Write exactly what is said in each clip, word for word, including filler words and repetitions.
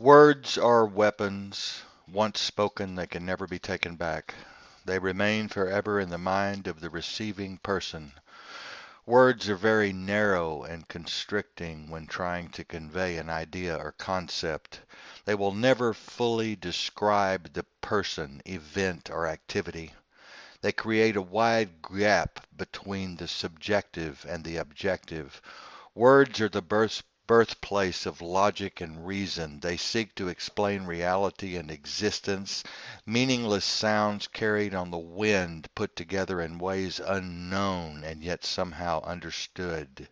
Words are weapons. Once spoken, they can never be taken back. They remain forever in the mind of the receiving person. Words are very narrow and constricting when trying to convey an idea or concept. They will never fully describe the person, event, or activity. They create a wide gap between the subjective and the objective. Words are the birth, birthplace of logic and reason. They seek to explain reality and existence. Meaningless sounds carried on the wind, put together in ways unknown and yet somehow understood.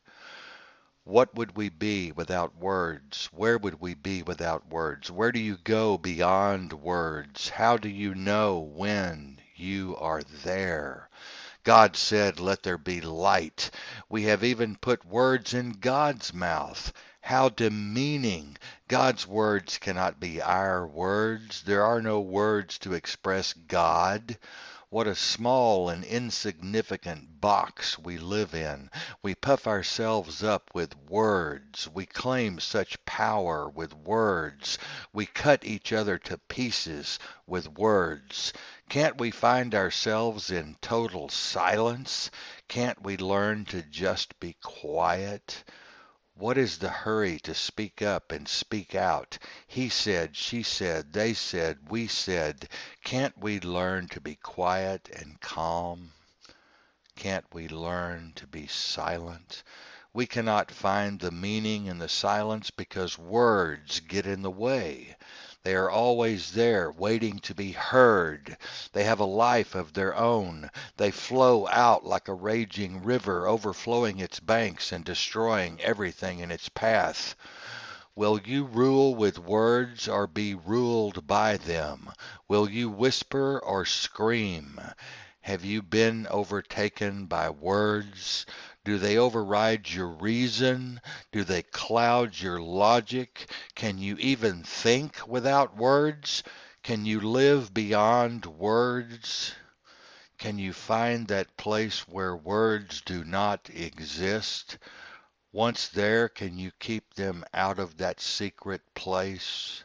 What would we be without words? Where would we be without words? Where do you go beyond words? How do you know when you are there? God said, "Let there be light." We have even put words in God's mouth. How demeaning. God's words cannot be our words. There are no words to express God. What a small and insignificant box we live in. We puff ourselves up with words. We claim such power with words. We cut each other to pieces with words. Can't we find ourselves in total silence? Can't we learn to just be quiet? What is the hurry to speak up and speak out? He said, she said, they said, we said. Can't we learn to be quiet and calm? Can't we learn to be silent? We cannot find the meaning in the silence because words get in the way. They are always there, waiting to be heard. They have a life of their own. They flow out like a raging river, overflowing its banks and destroying everything in its path. Will you rule with words or be ruled by them? Will you whisper or scream? Have you been overtaken by words? Do they override your reason? Do they cloud your logic? Can you even think without words? Can you live beyond words? Can you find that place where words do not exist? Once there, can you keep them out of that secret place?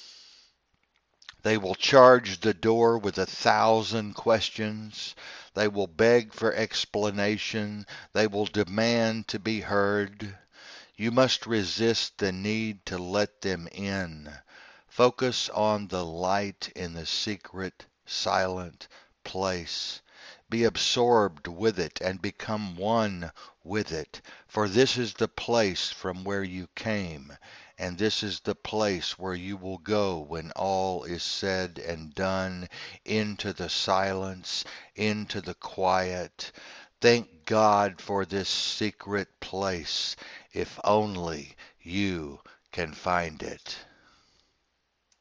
They will charge the door with a thousand questions. They will beg for explanation. They will demand to be heard. You must resist the need to let them in. Focus on the light in the secret, silent place. Be absorbed with it and become one with it. For this is the place from where you came, and this is the place where you will go when all is said and done, into the silence, into the quiet. Thank God for this secret place, if only you can find it.